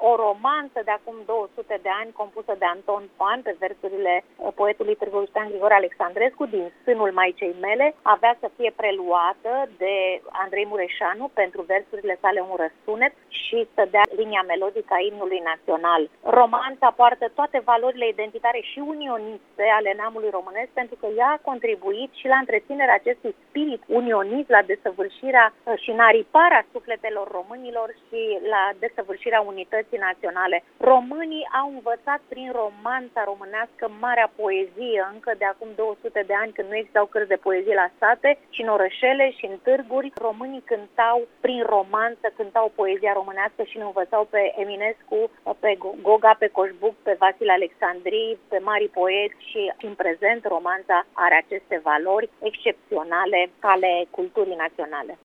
o romanță de acum 200 de ani compusă de Anton Pan pe versurile poetului târgoviștean Grigore Alexandrescu din Sânul Maicei mele, avea să fie preluată de Andrei Mureșanu pentru versurile sale Un răsunet și să dea linia melodică a imnului național. Romanța poartă toate valorile identitare și unioniste ale neamului românesc, pentru că ea a contribuit și la întreținerea acestui spirit unionist, la desăvârșirea și înariparea sufletelor românilor și la desăvârșirea unității naționale. Românii au învățat prin romanța românească marea poezie încă de acum 200 de ani, când nu existau cărți de poezie la sate, și în orășele și în târguri. Românii cântau prin romanță, cântau poezia românească și ne învățau pe Eminescu, pe Goga, pe Coșbuc, pe Vasile Alexandrii, pe mari poeți, și în prezent romanța are aceste valori excepționale ale culturii naționale.